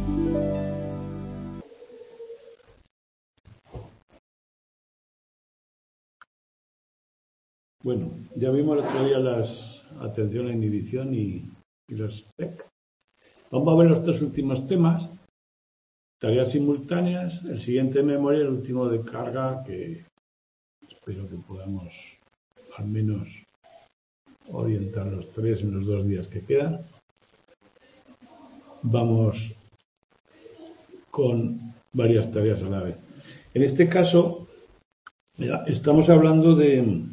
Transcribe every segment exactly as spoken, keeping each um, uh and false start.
Bueno, ya vimos el otro día las atención a inhibición y, y los P E C. Vamos a ver los tres últimos temas. Tareas simultáneas, el siguiente de memoria, el último de carga, que espero que podamos al menos orientar los tres en los dos días que quedan. Vamos con varias tareas a la vez. En este caso, ya, estamos hablando de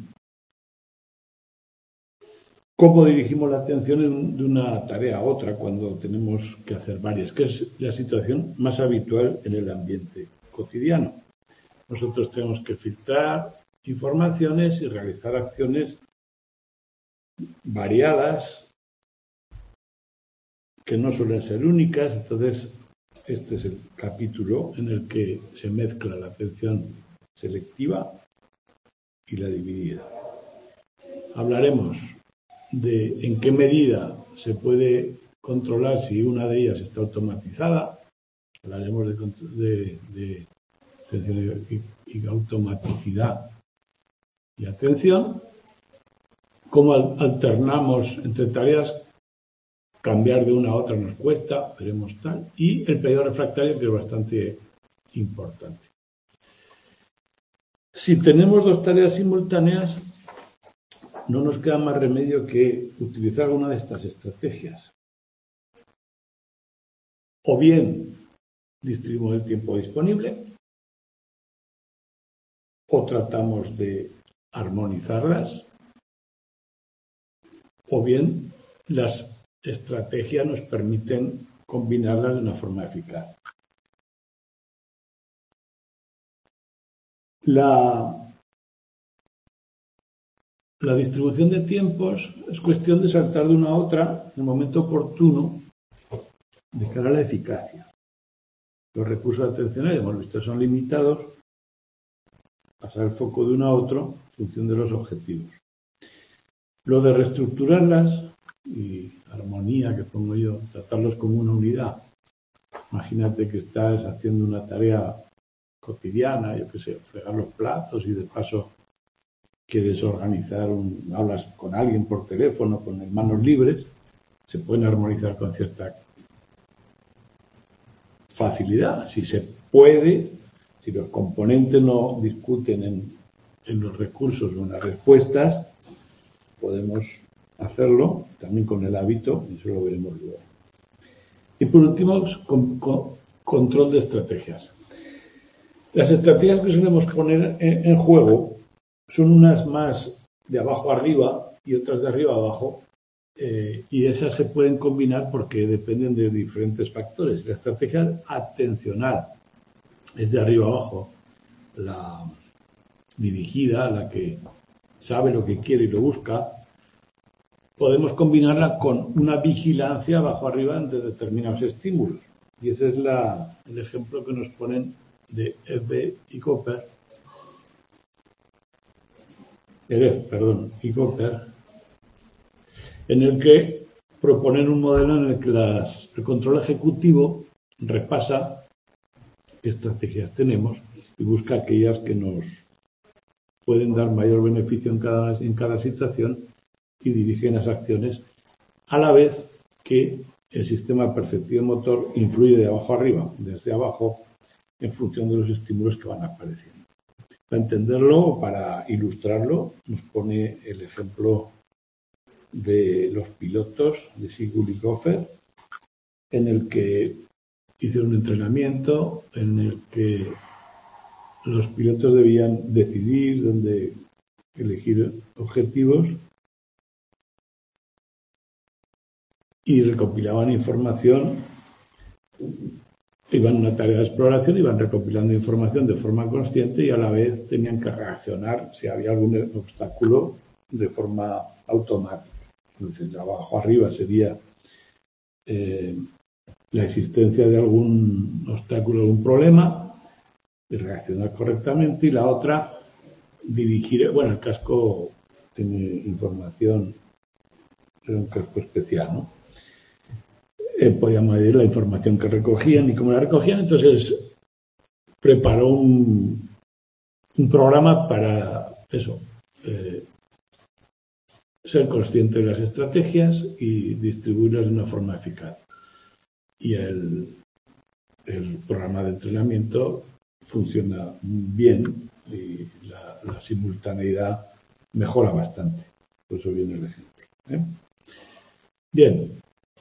cómo dirigimos la atención de una tarea a otra cuando tenemos que hacer varias, que es la situación más habitual en el ambiente cotidiano. Nosotros tenemos que filtrar informaciones y realizar acciones variadas que no suelen ser únicas. Entonces, este es el capítulo en el que se mezcla la atención selectiva y la dividida. Hablaremos de en qué medida se puede controlar si una de ellas está automatizada. Hablaremos de, de, de atención y, y automaticidad y atención. Cómo alternamos entre tareas, cambiar de una a otra nos cuesta, veremos tal. Y el periodo refractario, que es bastante importante. Si tenemos dos tareas simultáneas, no nos queda más remedio que utilizar una de estas estrategias. O bien distribuimos el tiempo disponible, o tratamos de armonizarlas, o bien las estrategias nos permiten combinarlas de una forma eficaz. La La distribución de tiempos es cuestión de saltar de una a otra en el momento oportuno de cara a la eficacia. Los recursos atencionales, hemos visto, son limitados. Pasar el foco de uno a otro en función de los objetivos. Lo de reestructurarlas y armonía, que pongo yo, tratarlos como una unidad. Imagínate que estás haciendo una tarea cotidiana, yo qué sé, fregar los platos y de paso quieres organizar, un, hablas con alguien por teléfono, con manos libres, se pueden armonizar con cierta facilidad. Si se puede, si los componentes no discuten en, en los recursos o en las respuestas, podemos hacerlo también con el hábito, y eso lo veremos luego. Y por último, con, con, control de estrategias. Las estrategias que solemos poner en, en juego son unas más de abajo arriba y otras de arriba abajo, eh, y esas se pueden combinar porque dependen de diferentes factores. La estrategia atencional es de arriba abajo, la dirigida, la que sabe lo que quiere y lo busca. Podemos combinarla con una vigilancia abajo arriba ante determinados estímulos, y ese es la, el ejemplo que nos ponen de F y Cooper. Perdón, y Cooper, en el que proponen un modelo en el que las, el control ejecutivo repasa qué estrategias tenemos y busca aquellas que nos pueden dar mayor beneficio en cada, en cada situación y dirigen las acciones, a la vez que el sistema perceptivo motor influye de abajo arriba, desde abajo, en función de los estímulos que van apareciendo. Para entenderlo, para ilustrarlo, nos pone el ejemplo de los pilotos de Sigul y Goffer, en el que hicieron un entrenamiento, en el que los pilotos debían decidir dónde elegir objetivos y recopilaban información. Iban a una tarea de exploración, iban recopilando información de forma consciente y a la vez tenían que reaccionar si había algún obstáculo de forma automática. Entonces, de abajo arriba sería eh, la existencia de algún obstáculo, algún problema, y reaccionar correctamente, y la otra, dirigir, bueno, el casco tiene información, era un casco especial, ¿no? eh, podíamos medir la información que recogían y cómo la recogían. Entonces preparó un, un programa para eso, eh, ser consciente de las estrategias y distribuirlas de una forma eficaz. Y el, el programa de entrenamiento funciona bien y la, la simultaneidad mejora bastante. Por eso viene el ejemplo, ¿eh? Bien.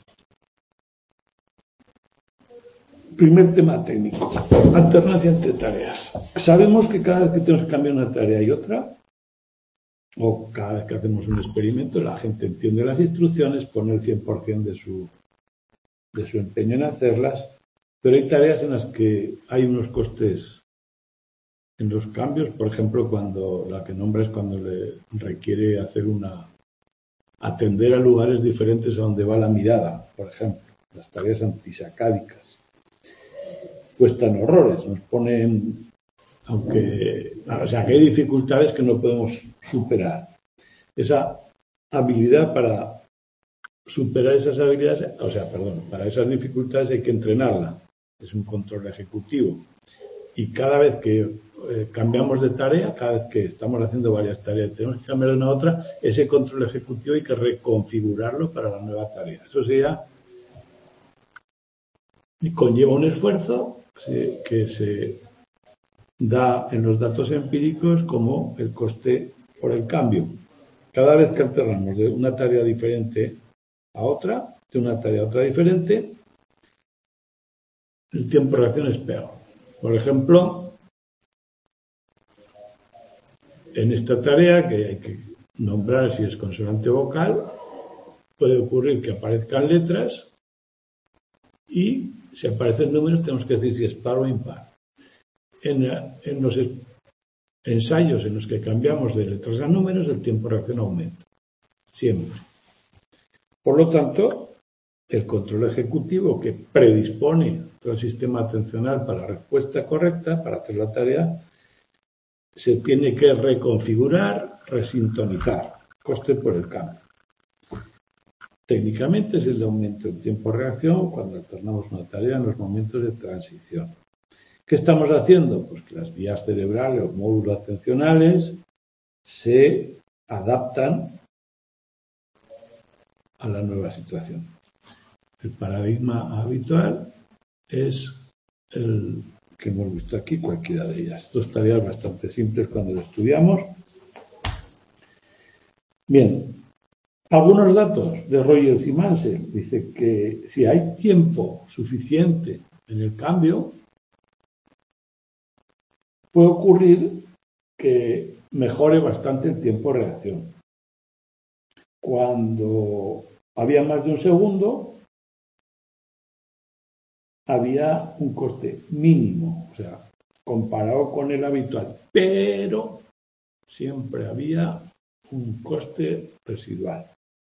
Primer tema técnico. Alternancia entre tareas. Sabemos que cada vez que tenemos que cambiar una tarea y otra, o cada vez que hacemos un experimento, la gente entiende las instrucciones, pone el cien por ciento de su, de su empeño en hacerlas, pero hay tareas en las que hay unos costes en los cambios. Por ejemplo, cuando la que nombra es cuando le requiere hacer una atender a lugares diferentes a donde va la mirada, por ejemplo, las tareas antisacádicas. Cuestan horrores, nos ponen, aunque, o sea, que hay dificultades que no podemos superar. Esa habilidad para superar esas habilidades, o sea, perdón, para esas dificultades hay que entrenarla. Es un control ejecutivo. Y cada vez que eh, cambiamos de tarea, cada vez que estamos haciendo varias tareas, tenemos que cambiar de una a otra, ese control ejecutivo hay que reconfigurarlo para la nueva tarea. Eso sería, y conlleva un esfuerzo que se da en los datos empíricos como el coste por el cambio. Cada vez que alternamos de una tarea diferente a otra, de una tarea a otra diferente, el tiempo de reacción es peor. Por ejemplo, en esta tarea, que hay que nombrar si es consonante o vocal, puede ocurrir que aparezcan letras y si aparecen números tenemos que decir si es par o impar. En, en los ensayos en los que cambiamos de letras a números, el tiempo de reacción aumenta. Siempre. Por lo tanto, el control ejecutivo que predispone todo el sistema atencional para la respuesta correcta, para hacer la tarea, se tiene que reconfigurar, resintonizar, coste por el cambio. Técnicamente es el aumento del tiempo de reacción cuando alternamos una tarea en los momentos de transición. ¿Qué estamos haciendo? Pues que las vías cerebrales, los módulos atencionales, se adaptan a la nueva situación. El paradigma habitual es el que hemos visto aquí, cualquiera de ellas. Dos tareas bastante simples cuando lo estudiamos. Bien, algunos datos de Rogers y Mansell. Dice que si hay tiempo suficiente en el cambio, puede ocurrir que mejore bastante el tiempo de reacción. Cuando había más de un segundo, había un coste mínimo, o sea, comparado con el habitual, pero siempre había un coste residual.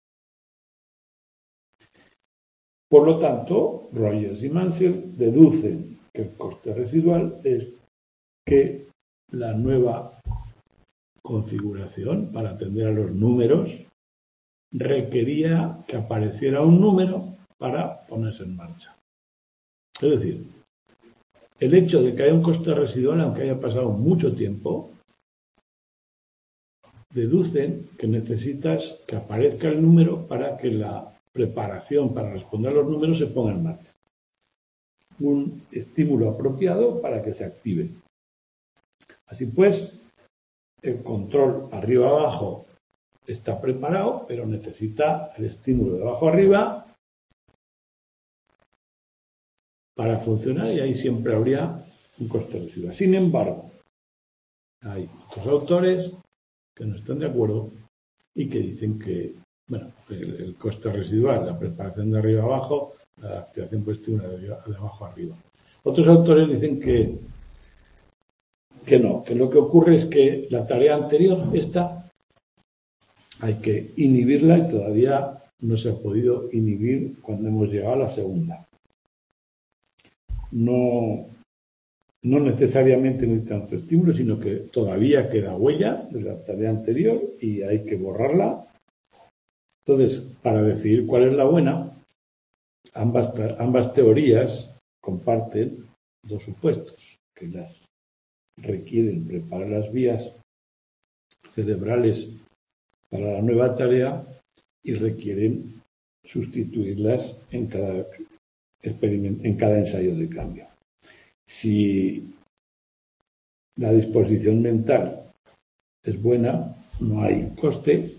Por lo tanto, Rogers y Mansell deducen que el coste residual es que la nueva configuración para atender a los números requería que apareciera un número para ponerse en marcha. Es decir, el hecho de que haya un coste residual, aunque haya pasado mucho tiempo, deducen que necesitas que aparezca el número para que la preparación para responder a los números se ponga en marcha. Un estímulo apropiado para que se active. Así pues, el control arriba-abajo está preparado, pero necesita el estímulo de abajo arriba para funcionar y ahí siempre habría un coste residual. Sin embargo, hay otros autores que no están de acuerdo y que dicen que, bueno, el, el coste residual, la preparación de arriba abajo, la activación por estímulo de, de abajo arriba. Otros autores dicen que, que no, que lo que ocurre es que la tarea anterior, esta, hay que inhibirla y todavía no se ha podido inhibir cuando hemos llegado a la segunda. No, no necesariamente necesita tanto estímulo, sino que todavía queda huella de la tarea anterior y hay que borrarla. Entonces, para decidir cuál es la buena, ambas, ambas teorías comparten dos supuestos, que las requieren preparar las vías cerebrales para la nueva tarea y requieren sustituirlas en cada experimento, en cada ensayo de cambio. Si la disposición mental es buena, no hay coste.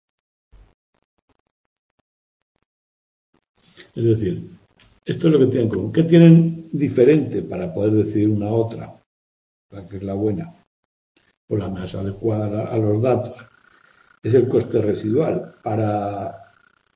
Es decir, esto es lo que tienen en común. ¿Qué tienen diferente para poder decidir una a otra? La que es la buena o la más adecuada a los datos. Es el coste residual. Para,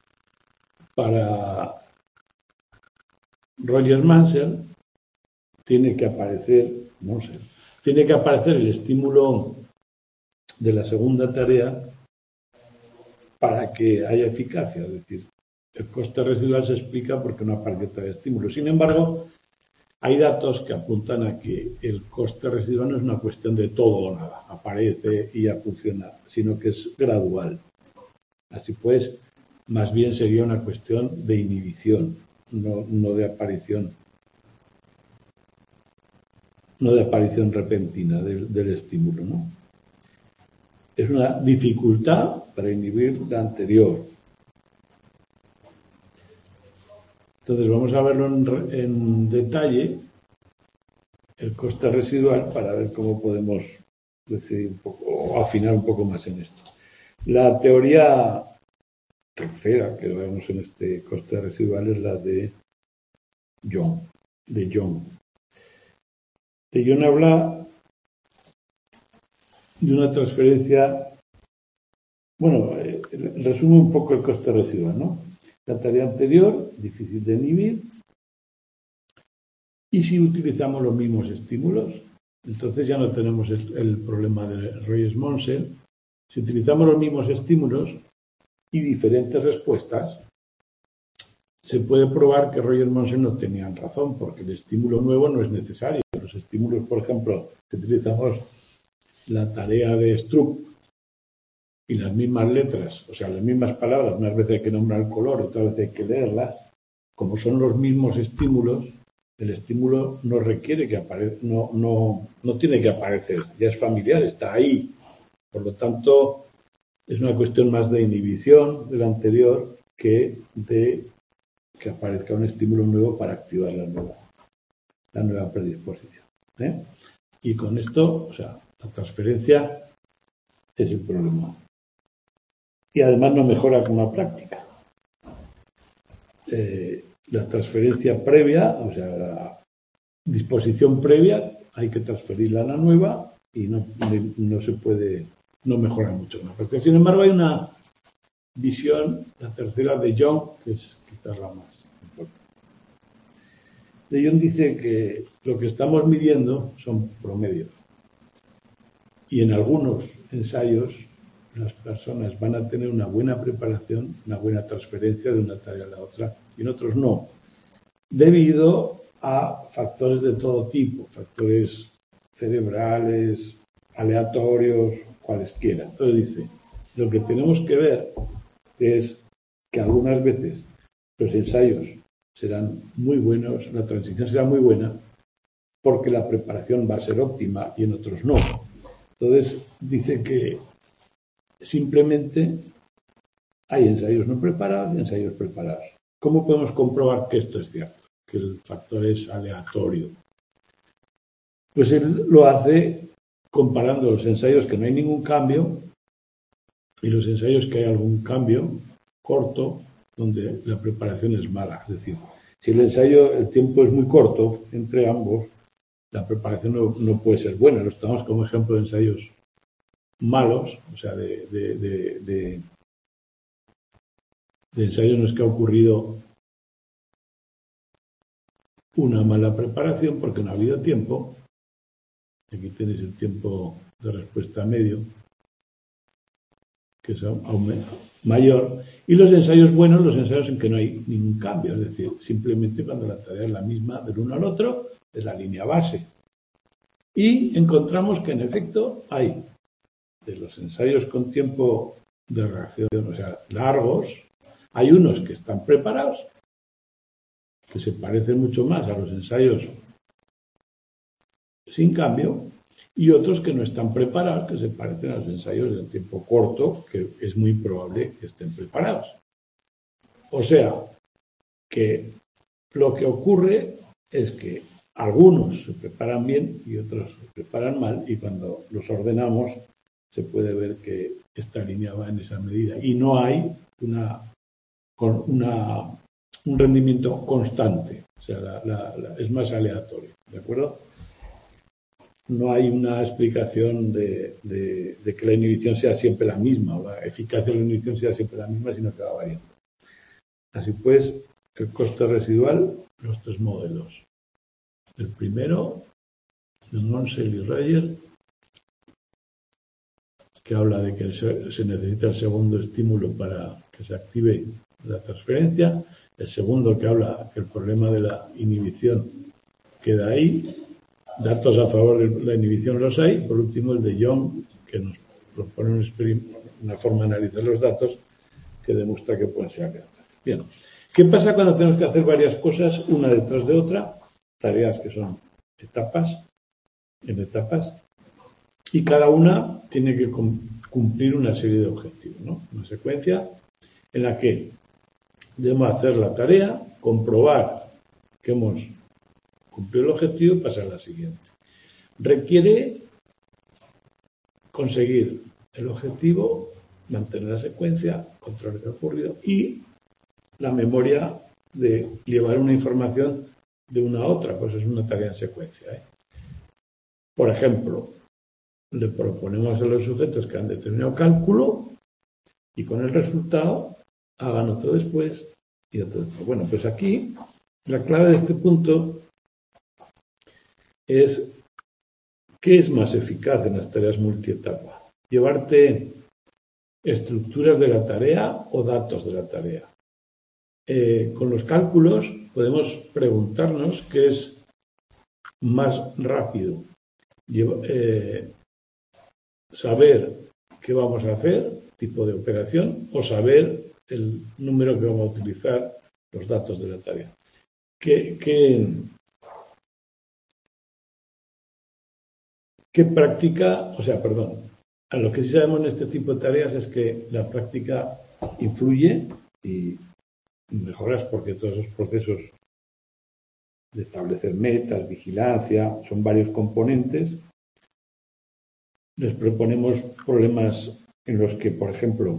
para Roger Mansell tiene que aparecer, no sé, tiene que aparecer el estímulo de la segunda tarea para que haya eficacia. Es decir, el coste residual se explica porque no aparece todavía estímulo. Sin embargo, hay datos que apuntan a que el coste residual no es una cuestión de todo o nada, aparece y ya funciona, sino que es gradual. Así pues, más bien sería una cuestión de inhibición, no, no de aparición, no de aparición repentina del, del estímulo, ¿no? Es una dificultad para inhibir la anterior. Entonces vamos a verlo en, en detalle, el coste residual, para ver cómo podemos decidir un poco, o afinar un poco más en esto. La teoría tercera que vemos en este coste residual es la de Young. De Young. De Young habla de una transferencia, bueno, eh, resume un poco el coste residual, ¿no? La tarea anterior, difícil de inhibir, y si utilizamos los mismos estímulos, entonces ya no tenemos el, el problema de Reyes-Monsell. Si utilizamos los mismos estímulos y diferentes respuestas, se puede probar que Reyes-Monsell no tenían razón, porque el estímulo nuevo no es necesario. Los estímulos, por ejemplo, si utilizamos la tarea de Stroop y las mismas letras, o sea, las mismas palabras, unas veces hay que nombrar el color, otras veces hay que leerlas, como son los mismos estímulos, el estímulo no requiere que aparezca, no, no, no tiene que aparecer, ya es familiar, está ahí. Por lo tanto, es una cuestión más de inhibición del anterior que de que aparezca un estímulo nuevo para activar la nueva, la nueva predisposición. ¿eh? Y con esto, o sea, la transferencia es el problema. Y además no mejora con la práctica. Eh, la transferencia previa, o sea, la disposición previa, hay que transferirla a la nueva y no, no se puede, no mejora mucho con la práctica. Sin embargo, hay una visión, la tercera de Young, que es quizás la más importante. De Young dice que lo que estamos midiendo son promedios. Y en algunos ensayos las personas van a tener una buena preparación, una buena transferencia de una tarea a la otra, y en otros no, debido a factores de todo tipo, factores cerebrales, aleatorios, cualesquiera. Entonces dice, lo que tenemos que ver es que algunas veces los ensayos serán muy buenos, la transición será muy buena, porque la preparación va a ser óptima y en otros no. Entonces dice que simplemente hay ensayos no preparados y ensayos preparados. ¿Cómo podemos comprobar que esto es cierto? Que el factor es aleatorio. Pues él lo hace comparando los ensayos que no hay ningún cambio y los ensayos que hay algún cambio corto, donde la preparación es mala. Es decir, si el ensayo, el tiempo es muy corto entre ambos, la preparación no, no puede ser buena. Lo estamos como ejemplo de ensayos malos, o sea, de, de, de, de, de ensayos en los que ha ocurrido una mala preparación porque no ha habido tiempo. Aquí tenéis el tiempo de respuesta medio, que es aún mayor. Y los ensayos buenos, los ensayos en que no hay ningún cambio, es decir, simplemente cuando la tarea es la misma del uno al otro, es la línea base. Y encontramos que en efecto hay de los ensayos con tiempo de reacción, o sea, largos, hay unos que están preparados que se parecen mucho más a los ensayos sin cambio, y otros que no están preparados, que se parecen a los ensayos de tiempo corto, que es muy probable que estén preparados. O sea, que lo que ocurre es que algunos se preparan bien y otros se preparan mal, y cuando los ordenamos se puede ver que esta línea va en esa medida. Y no hay una, una, un rendimiento constante, o sea, la, la, la, es más aleatorio, ¿de acuerdo? No hay una explicación de, de, de que la inhibición sea siempre la misma, o la eficacia de la inhibición sea siempre la misma, sino que va variando. Así pues, el coste residual, los tres modelos. El primero, de Monsell y Reyer, que habla de que se, se necesita el segundo estímulo para que se active la transferencia. El segundo, que habla que el problema de la inhibición queda ahí. Datos a favor de la inhibición los hay. Por último, el de Young, que nos propone un una forma de analizar los datos que demuestra que pueden ser aleatorios. Bien, ¿qué pasa cuando tenemos que hacer varias cosas una detrás de otra? Tareas que son etapas, en etapas, y cada una tiene que cumplir una serie de objetivos, ¿no? Una secuencia en la que debemos hacer la tarea, comprobar que hemos cumplido el objetivo y pasar a la siguiente. Requiere conseguir el objetivo, mantener la secuencia, controlar lo que ha ocurrido y la memoria de llevar una información de una a otra, pues es una tarea en secuencia, ¿eh? Por ejemplo, le proponemos a los sujetos que han determinado cálculo y con el resultado hagan otro después y otro después. Bueno, pues aquí la clave de este punto es ¿qué es más eficaz en las tareas multietapa? ¿Llevarte estructuras de la tarea o datos de la tarea? Eh, con los cálculos podemos preguntarnos qué es más rápido. Lleva, eh, saber qué vamos a hacer, tipo de operación, o saber el número que vamos a utilizar, los datos de la tarea. ¿Qué, qué, qué práctica, o sea, perdón, a lo que sí sabemos en este tipo de tareas es que la práctica influye y mejoras porque todos esos procesos de establecer metas, vigilancia, son varios componentes. Les proponemos problemas en los que, por ejemplo,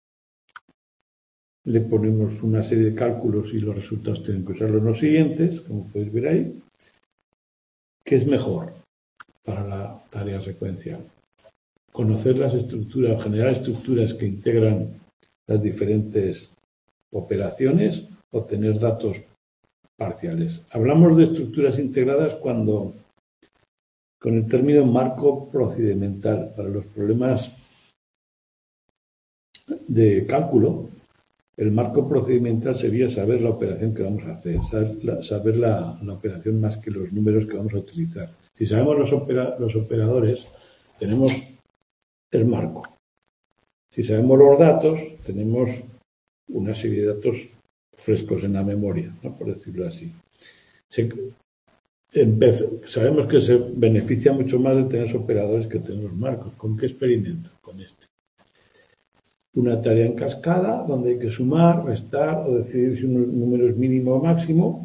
le ponemos una serie de cálculos y los resultados tienen que usar los siguientes, como podéis ver ahí. ¿Qué es mejor para la tarea secuencial? Conocer las estructuras, generar estructuras que integran las diferentes operaciones o tener datos parciales. Hablamos de estructuras integradas cuando, con el término marco procedimental, para los problemas de cálculo, el marco procedimental sería saber la operación que vamos a hacer, saber la, saber la, la operación más que los números que vamos a utilizar. Si sabemos los, opera, los operadores, tenemos el marco. Si sabemos los datos, tenemos una serie de datos frescos en la memoria, ¿no? Por decirlo así. Se, empezó, sabemos que se beneficia mucho más de tener operadores que tener los marcos. ¿Con qué experimento? Con este. Una tarea en cascada donde hay que sumar, restar o decidir si un número es mínimo o máximo.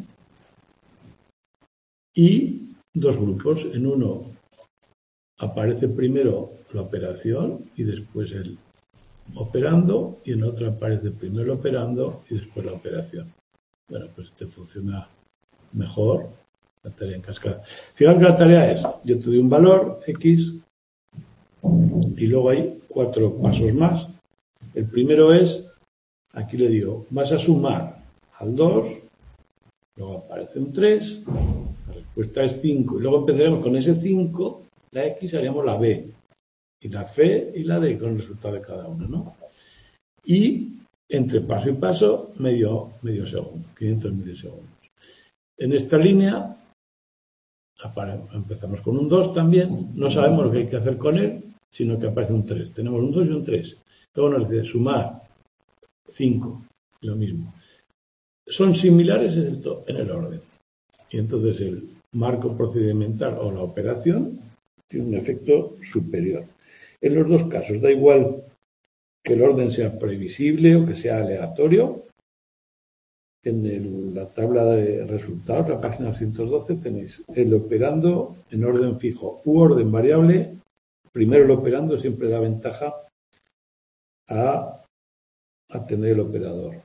Y dos grupos. En uno aparece primero la operación y después el operando, y en otro aparece primero el operando y después la operación. Bueno, pues este funciona mejor, la tarea en cascada. Fijaos que la tarea es, yo tuve un valor X y luego hay cuatro pasos más. El primero es, aquí le digo, vas a sumar al dos, luego aparece un tres, la respuesta es cinco, y luego empezaremos con ese cinco, la X haríamos la B, y la C y la D con el resultado de cada uno, ¿no? Y entre paso y paso, medio, medio segundo, quinientos milisegundos. En esta línea, empezamos con un dos también, no sabemos lo que hay que hacer con él, sino que aparece un tres. Tenemos un dos y un tres. Luego nos dice sumar cinco, lo mismo. son similares excepto en el orden. Y entonces el marco procedimental o la operación tiene un efecto superior. En los dos casos, da igual que el orden sea previsible o que sea aleatorio. En el, la tabla de resultados, la página ciento doce, tenéis el operando en orden fijo u orden variable. Primero el operando siempre da ventaja a, a tener el operador.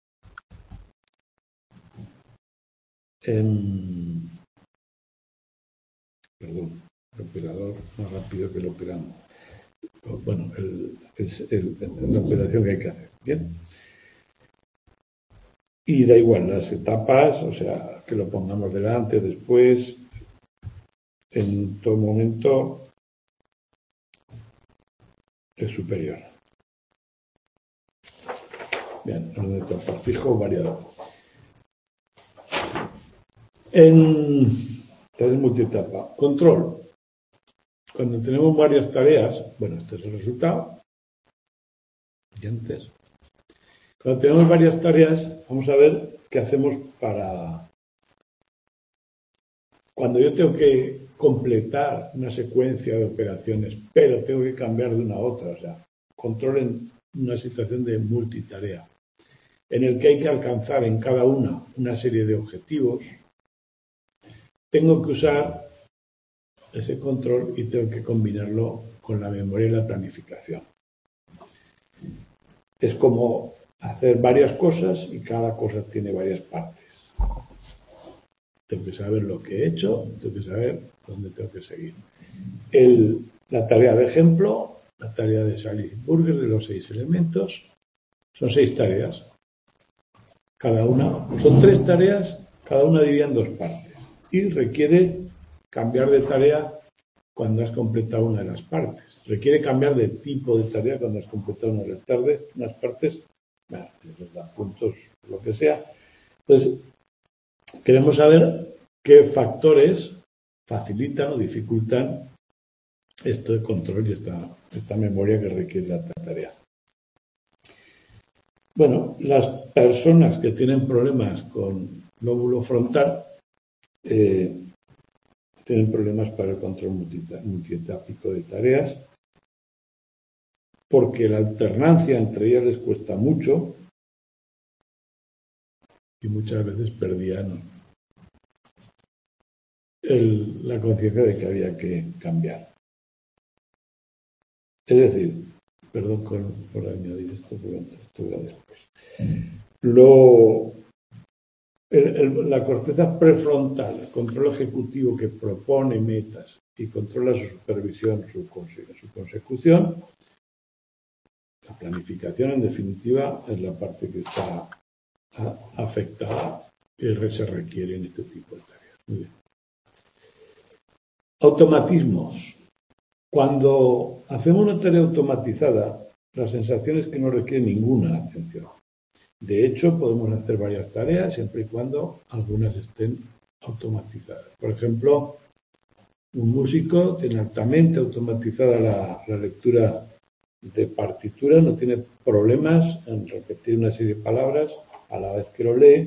En, perdón, el operador más rápido que el operando. Bueno, el, es el, la operación que hay que hacer. Bien. Y da igual las etapas, o sea, que lo pongamos delante, después, en todo momento es superior. Bien, orden de etapas fijo o variado. En tareas multietapa, control. Cuando tenemos varias tareas, bueno, este es el resultado. Y antes. Cuando tenemos varias tareas, vamos a ver qué hacemos para... Cuando yo tengo que completar una secuencia de operaciones, pero tengo que cambiar de una a otra, o sea, control en una situación de multitarea, en el que hay que alcanzar en cada una una serie de objetivos, tengo que usar ese control y tengo que combinarlo con la memoria y la planificación. Es como hacer varias cosas y cada cosa tiene varias partes. Tengo que saber lo que he hecho, tengo que saber dónde tengo que seguir. El, la tarea de ejemplo, la tarea de Salisburger de los seis elementos, son seis tareas. Cada una, son tres tareas, cada una dividida en dos partes. Y requiere cambiar de tarea cuando has completado una de las partes. Requiere cambiar de tipo de tarea cuando has completado una de las tardes, unas partes, bueno, les dan puntos, lo que sea. Entonces, queremos saber qué factores facilitan o dificultan este control y esta, esta memoria que requiere la tarea. Bueno, las personas que tienen problemas con lóbulo frontal eh, tienen problemas para el control multietápico de tareas porque la alternancia entre ellas les cuesta mucho y muchas veces perdían el, la conciencia de que había que cambiar. Es decir, perdón con, por añadir esto, pero esto va después. Lo, el, el, la corteza prefrontal, el control ejecutivo que propone metas y controla su supervisión, su, su consecución, la planificación, en definitiva, es la parte que está afectada y se requiere en este tipo de tareas. Muy bien. Automatismos. Cuando hacemos una tarea automatizada, la sensación es que no requiere ninguna atención. De hecho, podemos hacer varias tareas siempre y cuando algunas estén automatizadas. Por ejemplo, un músico tiene altamente automatizada la, la lectura de partitura, no tiene problemas en repetir una serie de palabras a la vez que lo lee.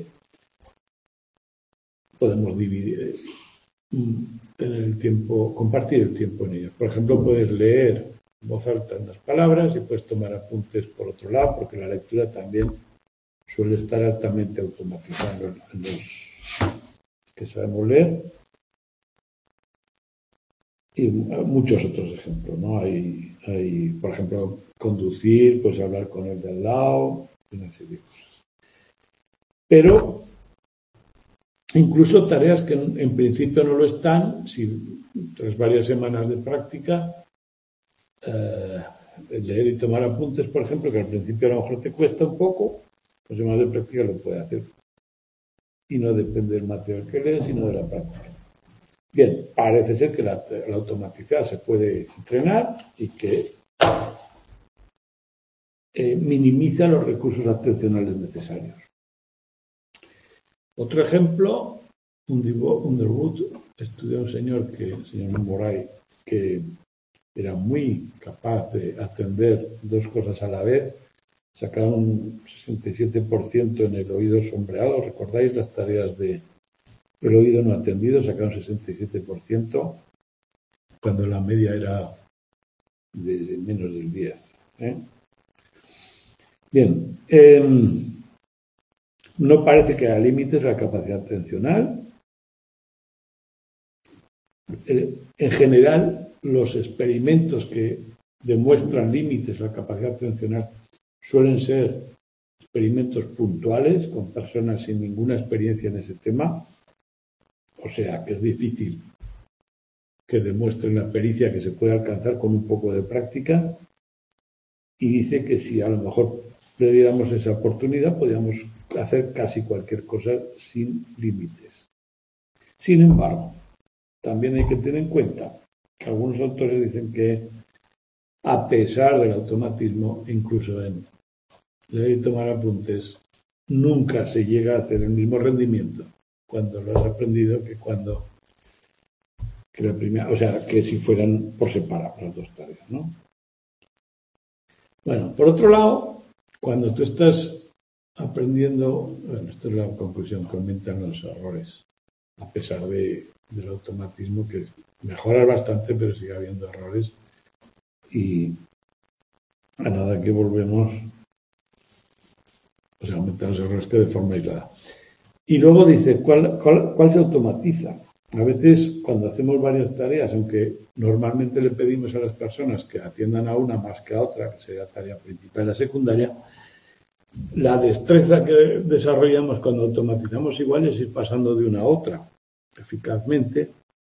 Podemos dividir, tener el tiempo, compartir el tiempo en ello. Por ejemplo, puedes leer en voz alta unas palabras y puedes tomar apuntes por otro lado, porque la lectura también suele estar altamente automatizada en los que sabemos leer. Y muchos otros ejemplos, ¿no? Hay, hay, por ejemplo, conducir, pues hablar con el de al lado, una serie de cosas. Pero incluso tareas que en, en principio no lo están, si tras varias semanas de práctica, eh, leer y tomar apuntes, por ejemplo, que al principio a lo mejor te cuesta un poco, pues semanas de práctica lo puede hacer. Y no depende del material que lees, sino de la práctica. Bien, parece ser que la, la automaticidad se puede entrenar y que eh, minimiza los recursos atencionales necesarios. Otro ejemplo, Underwood estudió a un señor, que, el señor Moray, que era muy capaz de atender dos cosas a la vez sacaron un sesenta y siete por ciento en el oído sombreado. ¿Recordáis las tareas de el oído no atendido? Sacaron sesenta y siete por ciento cuando la media era de menos del diez por ciento. ¿eh? Bien, eh, no parece que haya límites a la capacidad atencional. Eh, en general, los experimentos que demuestran límites a la capacidad atencional suelen ser experimentos puntuales con personas sin ninguna experiencia en ese tema. O sea, que es difícil que demuestren la pericia que se puede alcanzar con un poco de práctica. Y dice que si a lo mejor le diéramos esa oportunidad, podríamos hacer casi cualquier cosa sin límites. Sin embargo, también hay que tener en cuenta que algunos autores dicen que, a pesar del automatismo, incluso en leer y tomar apuntes, nunca se llega a hacer el mismo rendimiento cuando lo has aprendido que cuando que la primera, o sea, que si fueran por separado las dos tareas, ¿no? Bueno, por otro lado, cuando tú estás aprendiendo, bueno, esta es la conclusión que aumentan los errores, a pesar de, del automatismo, que mejora bastante, pero sigue habiendo errores. Y a nada que volvemos, o sea, aumentan los errores que de forma aislada. Y luego dice, ¿cuál, cuál, cuál se automatiza? A veces, cuando hacemos varias tareas, aunque normalmente le pedimos a las personas que atiendan a una más que a otra, que sería la tarea principal y la secundaria, la destreza que desarrollamos cuando automatizamos igual es ir pasando de una a otra eficazmente.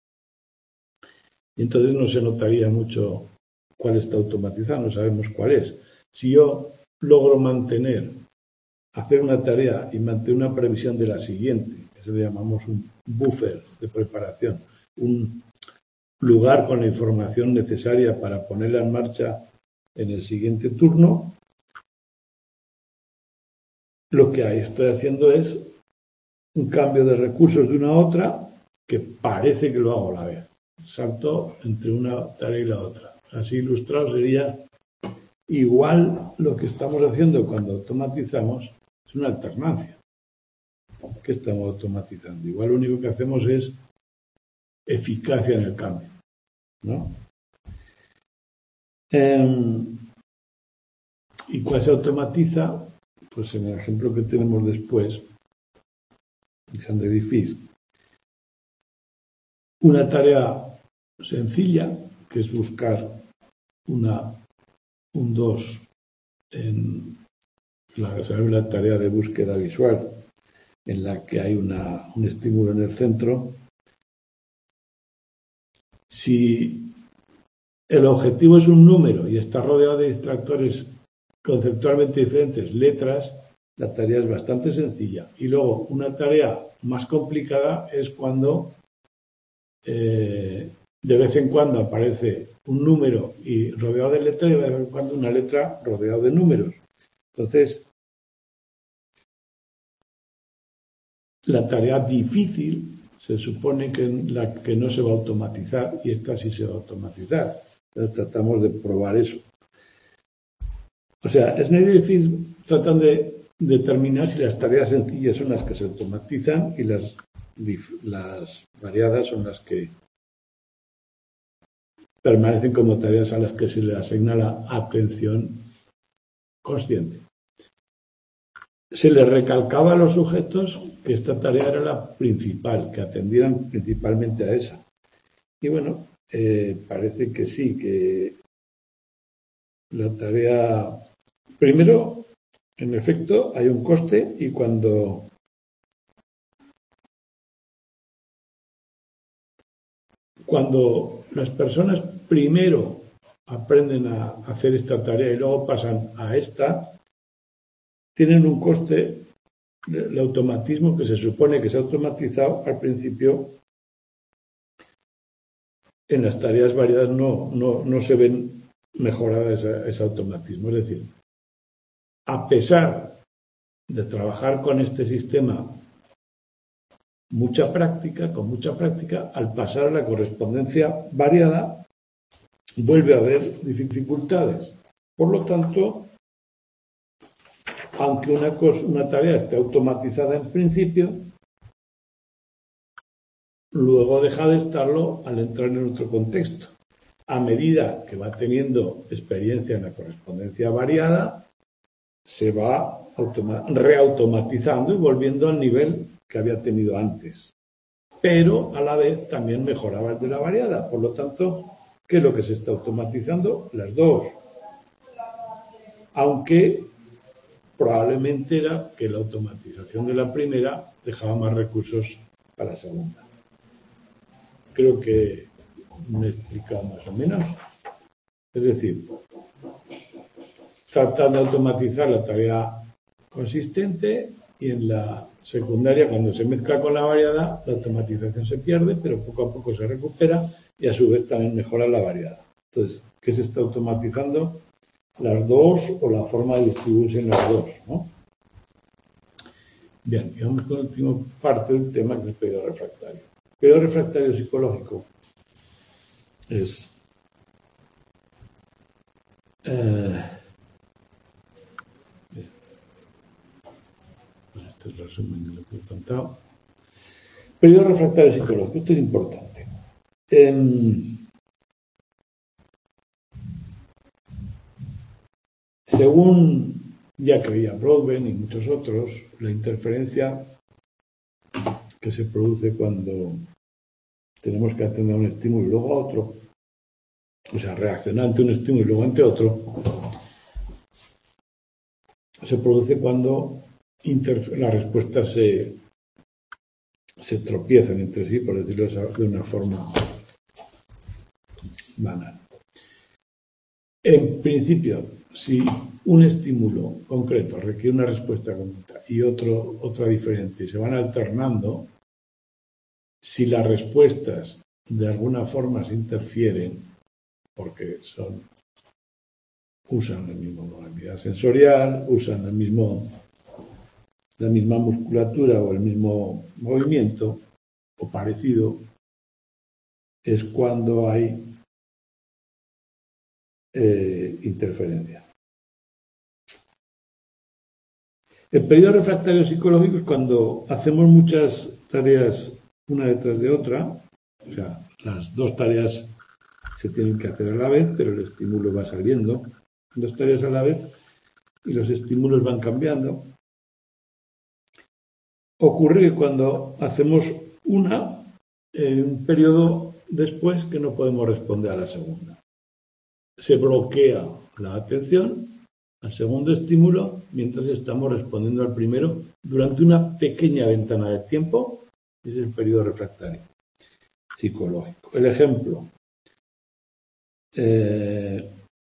Y entonces no se notaría mucho cuál está automatizado, no sabemos cuál es. Si yo logro mantener, hacer una tarea y mantener una previsión de la siguiente, eso le llamamos un buffer de preparación, un lugar con la información necesaria para ponerla en marcha en el siguiente turno, lo que ahí estoy haciendo es un cambio de recursos de una a otra que parece que lo hago a la vez. Salto entre una tarea y la otra. Así ilustrado sería igual lo que estamos haciendo cuando automatizamos es una alternancia. ¿Qué estamos automatizando? Igual lo único que hacemos es eficacia en el cambio, ¿no? Eh, ¿Y cuál se automatiza? Pues en el ejemplo que tenemos después, dice André Difís, una tarea sencilla, que es buscar una, un dos en la, la tarea de búsqueda visual, en la que hay una, un estímulo en el centro. Si el objetivo es un número y está rodeado de distractores conceptualmente diferentes, letras, la tarea es bastante sencilla. Y luego, una tarea más complicada es cuando eh, de vez en cuando aparece un número y rodeado de letras y de vez en cuando una letra rodeado de números. Entonces, la tarea difícil se supone que la que no se va a automatizar y esta sí se va a automatizar. Entonces tratamos de probar eso. O sea, Snyder y Fitz tratan de determinar si las tareas sencillas son las que se automatizan y las, las variadas son las que permanecen como tareas a las que se le asigna la atención consciente. Se les recalcaba a los sujetos que esta tarea era la principal, que atendieran principalmente a esa. Y bueno, eh, parece que sí, que la tarea... Primero, en efecto, hay un coste y cuando cuando las personas primero aprenden a hacer esta tarea y luego pasan a esta, tienen un coste. El automatismo que se supone que se ha automatizado al principio en las tareas variadas no, no, no se ven mejoradas ese, ese automatismo. Es decir, a pesar de trabajar con este sistema mucha práctica, con mucha práctica, al pasar a la correspondencia variada vuelve a haber dificultades. Por lo tanto, aunque una, cosa, una tarea esté automatizada en principio, luego deja de estarlo al entrar en otro contexto. A medida que va teniendo experiencia en la correspondencia variada, se va reautomatizando y volviendo al nivel que había tenido antes. Pero a la vez también mejoraba el de la variada. Por lo tanto, ¿qué es lo que se está automatizando? Las dos. Aunque probablemente era que la automatización de la primera dejaba más recursos para la segunda. Creo que me he explicado más o menos. Es decir, tratan de automatizar la tarea consistente y en la secundaria, cuando se mezcla con la variada, la automatización se pierde, pero poco a poco se recupera y a su vez también mejora la variada. Entonces, ¿qué se está automatizando? Las dos o la forma de distribuirse en las dos, ¿no? Bien, y vamos con la última parte del tema, que es el periodo refractario. El periodo refractario psicológico es eh, este es el resumen de lo que he contado. Periodo refractario psicológico, esto es importante. Eh, según ya creía Broadbent y muchos otros, la interferencia que se produce cuando tenemos que atender a un estímulo y luego a otro, o sea, reaccionar ante un estímulo y luego ante otro, se produce cuando las respuestas se, se tropiezan entre sí, por decirlo de una forma banal. En principio, si un estímulo concreto requiere una respuesta concreta y otro, otra diferente y se van alternando, si las respuestas de alguna forma se interfieren, porque son usan la misma modalidad sensorial, usan el mismo, la misma musculatura o el mismo movimiento o parecido, es cuando hay eh, interferencia. El periodo refractario psicológico es cuando hacemos muchas tareas una detrás de otra, o sea, las dos tareas se tienen que hacer a la vez, pero el estímulo va saliendo, dos tareas a la vez, y los estímulos van cambiando. Ocurre que cuando hacemos una, en un periodo después que no podemos responder a la segunda. Se bloquea la atención al segundo estímulo mientras estamos respondiendo al primero durante una pequeña ventana de tiempo. Es el periodo refractario psicológico. El ejemplo. Eh,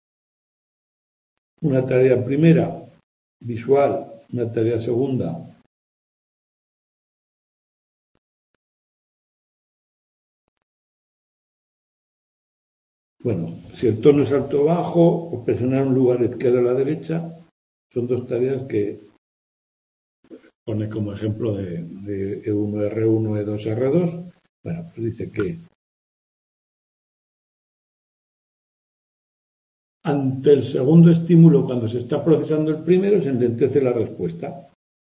una tarea primera, visual, una tarea segunda, bueno, si el tono es alto o bajo, o presionar un lugar izquierdo a la derecha, son dos tareas que pone como ejemplo de, de E uno R uno, E dos R dos. Bueno, pues dice que ante el segundo estímulo, cuando se está procesando el primero, se enlentece la respuesta,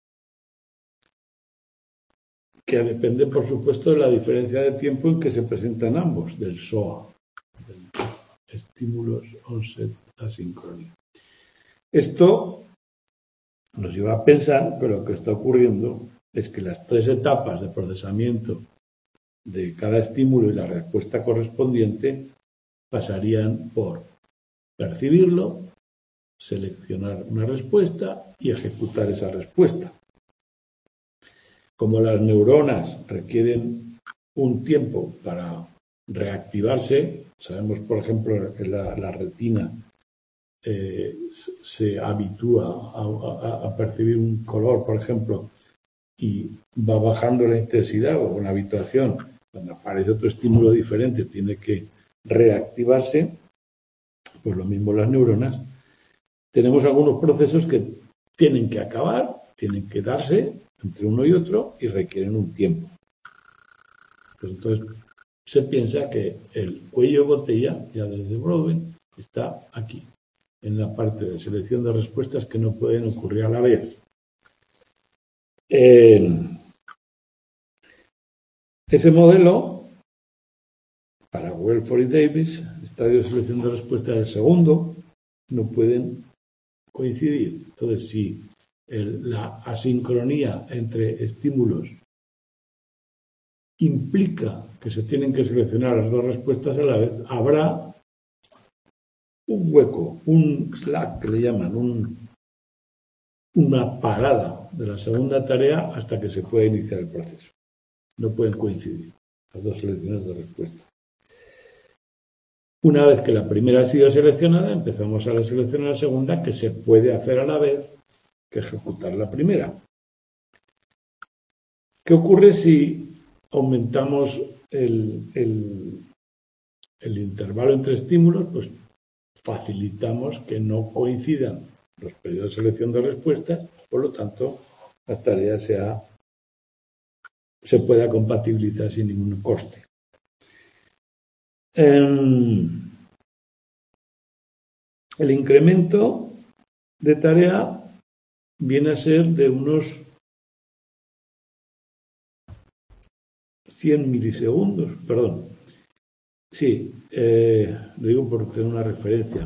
que depende, por supuesto, de la diferencia de tiempo en que se presentan ambos, del S O A, del estímulos onset asíncrono. Esto nos lleva a pensar que lo que está ocurriendo es que las tres etapas de procesamiento de cada estímulo y la respuesta correspondiente pasarían por percibirlo, seleccionar una respuesta y ejecutar esa respuesta. Como las neuronas requieren un tiempo para reactivarse, sabemos, por ejemplo, que la, la retina eh, se habitúa a, a, a percibir un color, por ejemplo, y va bajando la intensidad o la habituación. Cuando aparece otro estímulo diferente, tiene que reactivarse. Pues lo mismo las neuronas. Tenemos algunos procesos que tienen que acabar, tienen que darse entre uno y otro y requieren un tiempo. Pues entonces se piensa que el cuello de botella, ya desde Broadbent, está aquí. en la parte de selección de respuestas que no pueden ocurrir a la vez. Eh, ese modelo, para Welford y Davis, estadio de selección de respuestas del segundo, no pueden coincidir. Entonces, si el, la asincronía entre estímulos implica que se tienen que seleccionar las dos respuestas a la vez, habrá un hueco, un slack que le llaman, un, una parada de la segunda tarea hasta que se pueda iniciar el proceso. No pueden coincidir las dos selecciones de respuesta. Una vez que la primera ha sido seleccionada, empezamos a la selección de la segunda, que se puede hacer a la vez que ejecutar la primera. ¿Qué ocurre si aumentamos el, el, el intervalo entre estímulos? Pues facilitamos que no coincidan los periodos de selección de respuestas, por lo tanto, la tarea sea, se pueda compatibilizar sin ningún coste. El incremento de tarea viene a ser de unos cien milisegundos, perdón. Sí, eh, lo digo por tener una referencia.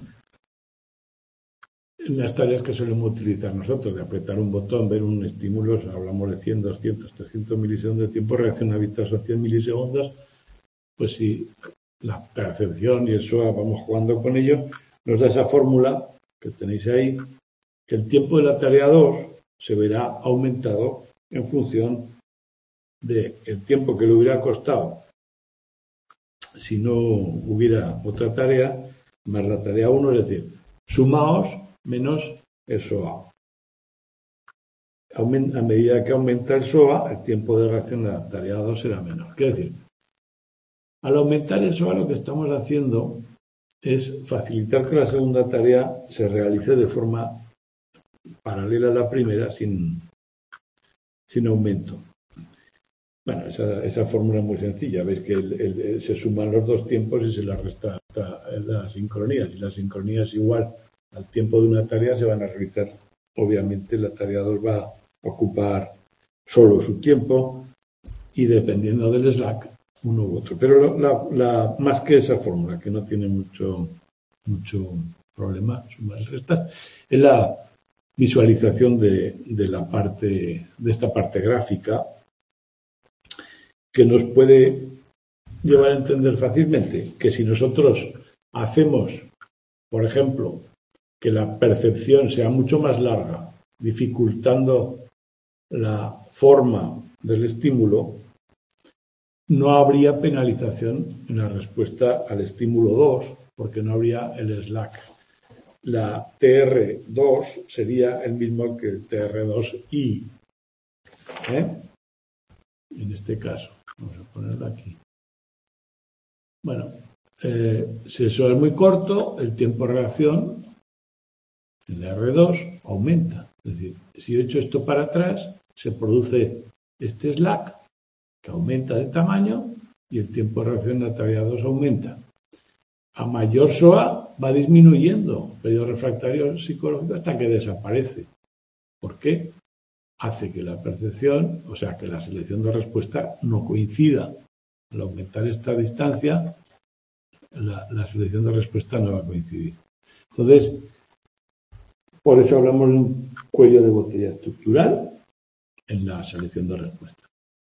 En las tareas que solemos utilizar nosotros, de apretar un botón, ver un estímulo, hablamos de cien, doscientos, trescientos milisegundos de tiempo, reacción habitual son cien milisegundos, pues si la percepción y el S O A vamos jugando con ello, nos da esa fórmula que tenéis ahí, que el tiempo de la tarea dos se verá aumentado en función del tiempo que le hubiera costado si no hubiera otra tarea, más la tarea uno, es decir, sumaos menos el S O A. A medida que aumenta el S O A, el tiempo de reacción de la tarea dos será menor. Quiero decir, al aumentar el S O A lo que estamos haciendo es facilitar que la segunda tarea se realice de forma paralela a la primera sin, sin aumento. Bueno, esa, esa fórmula es muy sencilla. Veis que el, el, el, se suman los dos tiempos y se le resta la sincronía. Si la sincronía es igual al tiempo de una tarea, se van a realizar. Obviamente la tarea dos va a ocupar solo su tiempo y dependiendo del slack, uno u otro. Pero la, la, más que esa fórmula, que no tiene mucho, mucho problema, sumar y restar, es la visualización de, de, la parte, de esta parte gráfica, que nos puede llevar a entender fácilmente que si nosotros hacemos, por ejemplo, que la percepción sea mucho más larga, dificultando la forma del estímulo, no habría penalización en la respuesta al estímulo dos, porque no habría el slack. La T R dos sería el mismo que el T R dos I. ¿Eh? En este caso. Vamos a ponerlo aquí. Bueno, eh, si eso es muy corto, el tiempo de reacción, el R dos, aumenta. Es decir, si he hecho esto para atrás, se produce este slack, que aumenta de tamaño, y el tiempo de reacción de la tarea dos aumenta. A mayor S O A va disminuyendo el periodo refractario psicológico hasta que desaparece. ¿Por qué? Hace que la percepción, o sea, que la selección de respuesta no coincida. Al aumentar esta distancia, la, la selección de respuesta no va a coincidir. Entonces, por eso hablamos de un cuello de botella estructural en la selección de respuesta.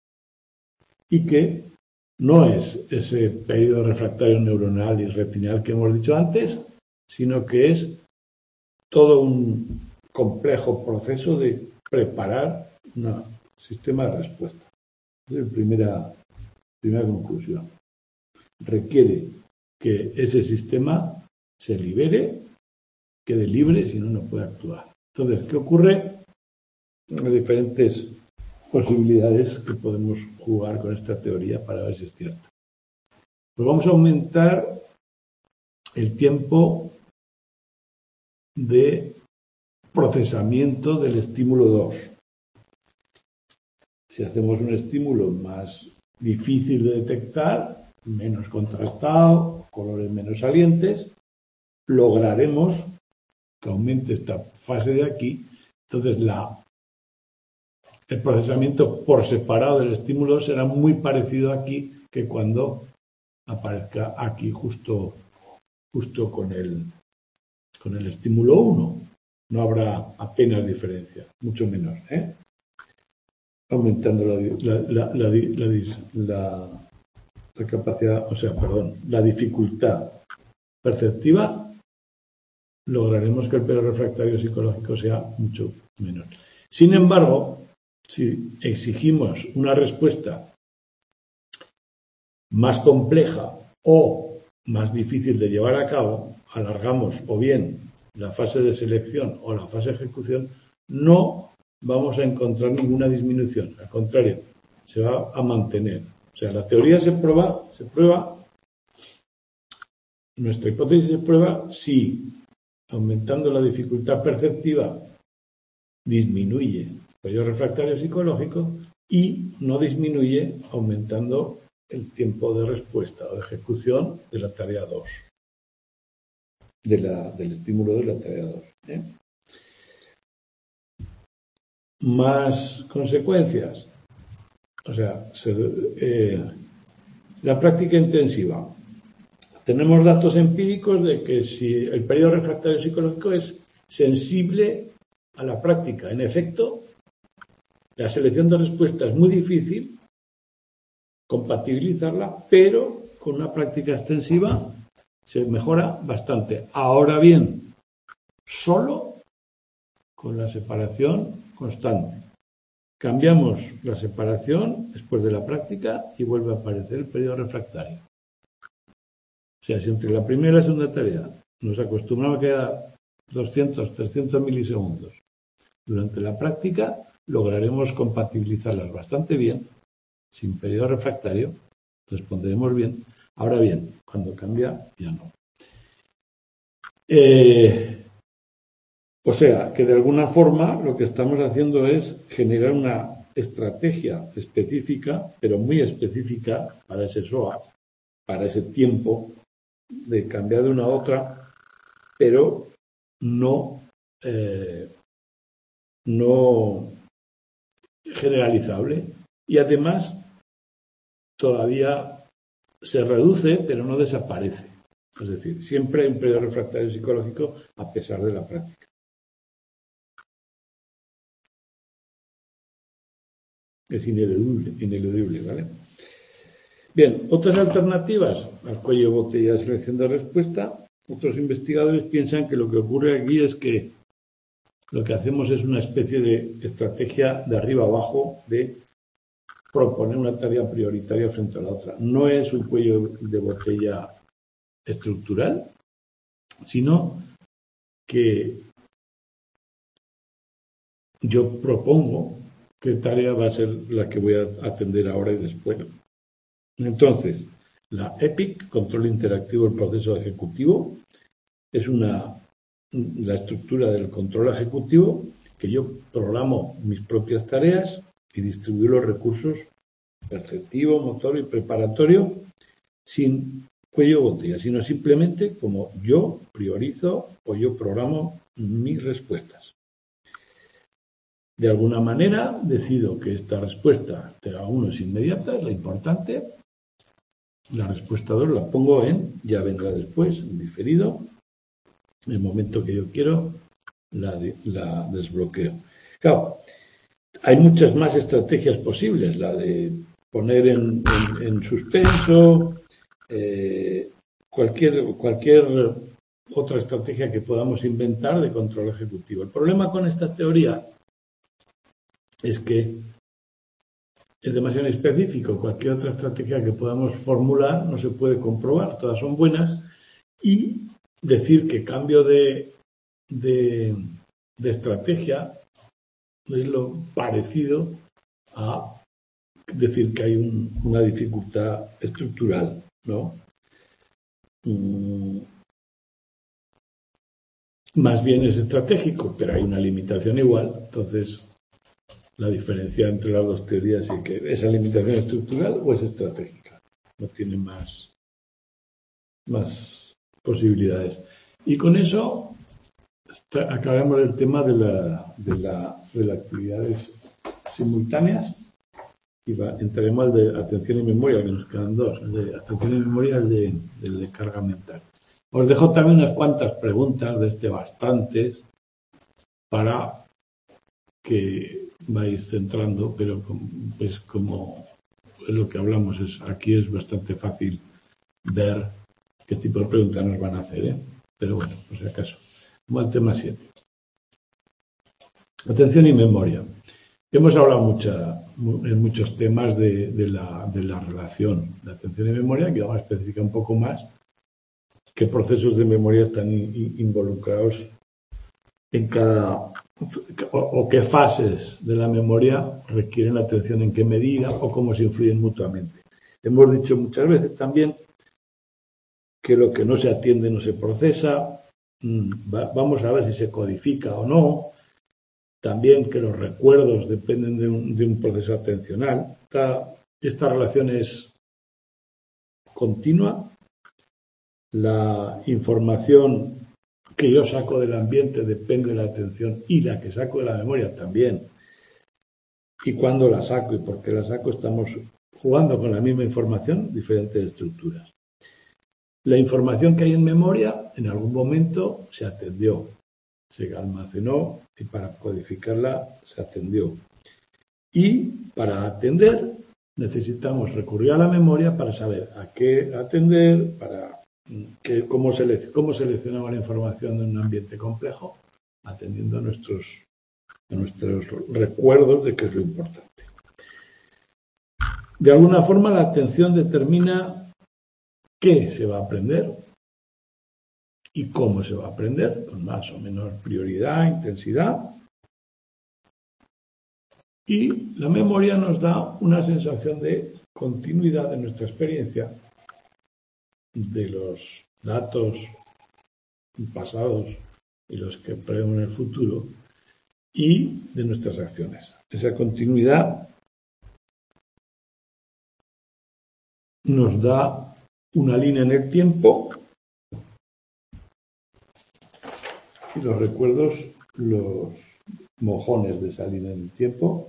Y que no es ese periodo refractario neuronal y retinal que hemos dicho antes, sino que es todo un complejo proceso de preparar un sistema de respuesta. Esa es la primera, primera conclusión. Requiere que ese sistema se libere, quede libre, si no, no puede actuar. Entonces, ¿qué ocurre? Hay diferentes posibilidades que podemos jugar con esta teoría para ver si es cierto. Pues vamos a aumentar el tiempo de procesamiento del estímulo dos. Si hacemos un estímulo más difícil de detectar, menos contrastado, colores menos salientes, lograremos que aumente esta fase de aquí, entonces la, el procesamiento por separado del estímulo será muy parecido aquí que cuando aparezca aquí justo, justo con el, con el estímulo uno. No habrá apenas diferencia, mucho menos, ¿eh? Aumentando la, la, la, la, la, la, la capacidad, o sea, perdón, la dificultad perceptiva, lograremos que el periodo refractario psicológico sea mucho menor. Sin embargo, si exigimos una respuesta más compleja o más difícil de llevar a cabo, alargamos o bien la fase de selección o la fase de ejecución, no vamos a encontrar ninguna disminución. Al contrario, se va a mantener. O sea, la teoría se prueba, se prueba, nuestra hipótesis se prueba si aumentando la dificultad perceptiva disminuye el periodo refractario psicológico y no disminuye aumentando el tiempo de respuesta o de ejecución de la tarea dos, de la, del estímulo de la tarea dos. ¿eh? Más consecuencias. O sea, se, eh, la práctica intensiva. Tenemos datos empíricos de que si el periodo refractario psicológico es sensible a la práctica. En efecto, la selección de respuesta es muy difícil compatibilizarla, pero con una práctica extensiva se mejora bastante. Ahora bien, solo con la separación constante. Cambiamos la separación después de la práctica y vuelve a aparecer el periodo refractario. O sea, si entre la primera y la segunda tarea nos acostumbramos a quedar doscientos, trescientos milisegundos, durante la práctica lograremos compatibilizarlas bastante bien, sin periodo refractario, responderemos bien. Ahora bien, cuando cambia, ya no. Eh, o sea, que de alguna forma lo que estamos haciendo es generar una estrategia específica, pero muy específica para ese S O A, para ese tiempo de cambiar de una a otra, pero no, eh, no generalizable. Y además todavía se reduce, pero no desaparece. Es decir, siempre hay un periodo refractario psicológico a pesar de la práctica. Es ineludible, ineludible, ¿vale? Bien, otras alternativas al cuello de botella de selección de respuesta. Otros investigadores piensan que lo que ocurre aquí es que lo que hacemos es una especie de estrategia de arriba abajo de proponer una tarea prioritaria frente a la otra. No es un cuello de botella estructural, sino que yo propongo qué tarea va a ser la que voy a atender ahora y después. Entonces, la EPIC, control interactivo del proceso ejecutivo, es una la estructura del control ejecutivo que yo programo mis propias tareas y distribuyo los recursos perceptivo, motor y preparatorio sin cuello botella, sino simplemente como yo priorizo o yo programo mis respuestas. De alguna manera decido que esta respuesta tarea uno es inmediata, es la importante. La respuesta dos la pongo en ya vendrá después, en diferido. En el momento que yo quiero la, la desbloqueo. Claro, hay muchas más estrategias posibles, la de poner en, en, en suspenso, eh, cualquier, cualquier otra estrategia que podamos inventar de control ejecutivo. El problema con esta teoría es que es demasiado específico. Cualquier otra estrategia que podamos formular no se puede comprobar, todas son buenas, y decir que cambio de, de, de estrategia es lo parecido a decir que hay un, una dificultad estructural, ¿no? Mm, más bien es estratégico, pero hay una limitación igual. Entonces, la diferencia entre las dos teorías es que esa limitación estructural o es estratégica. No tiene más, más posibilidades. Y con eso está, acabamos el tema de, la, de, la, de las actividades simultáneas y va, entraremos al de atención y memoria, que nos quedan dos, el de atención y memoria y el de, el de carga mental. Os dejo también unas cuantas preguntas, de este bastantes, para que vais centrando, pero pues como es lo que hablamos, es aquí es bastante fácil ver qué tipo de preguntas nos van a hacer, ¿eh? Pero bueno, por si acaso. Vamos al tema siete. Atención y memoria. Hemos hablado mucha, en muchos temas de, de, la, de la relación de atención y memoria, que vamos a especificar un poco más qué procesos de memoria están involucrados en cada, o, o qué fases de la memoria requieren la atención, en qué medida o cómo se influyen mutuamente. Hemos dicho muchas veces también que lo que no se atiende no se procesa. Vamos a ver si se codifica o no. También que los recuerdos dependen de un, de un proceso atencional. Esta, esta relación es continua. La información que yo saco del ambiente depende de la atención y la que saco de la memoria también. Y cuando la saco y por qué la saco, estamos jugando con la misma información, diferentes estructuras. La información que hay en memoria en algún momento se atendió, se almacenó y para codificarla se atendió. Y para atender necesitamos recurrir a la memoria para saber a qué atender, para que, cómo, selec cómo seleccionamos la información en un ambiente complejo, atendiendo a nuestros, a nuestros recuerdos de qué es lo importante. De alguna forma la atención determina qué se va a aprender y cómo se va a aprender, con más o menos prioridad, intensidad. Y la memoria nos da una sensación de continuidad de nuestra experiencia, de los datos pasados y los que prevemos en el futuro, y de nuestras acciones. Esa continuidad nos da una línea en el tiempo y los recuerdos, los mojones de esa línea en el tiempo.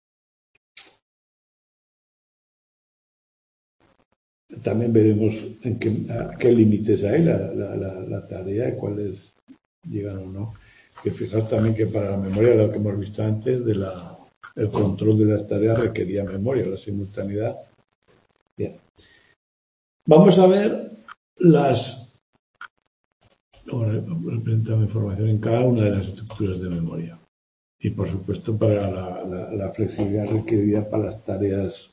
También veremos en qué, a qué límites hay la, la, la, la tarea y cuáles llegan o no. Que fijaos también que para la memoria, lo que hemos visto antes, de la, el control de las tareas requería memoria, la simultaneidad. Bien. Vamos a ver las representamos información en cada una de las estructuras de memoria. Y por supuesto para la, la, la flexibilidad requerida para las tareas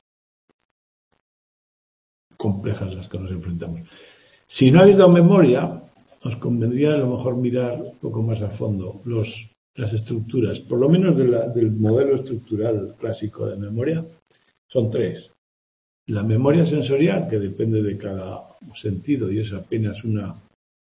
complejas a las que nos enfrentamos. Si no habéis dado memoria, os convendría a lo mejor mirar un poco más a fondo los, las estructuras, por lo menos de la, del modelo estructural clásico de memoria. Son tres. La memoria sensorial, que depende de cada sentido y es apenas una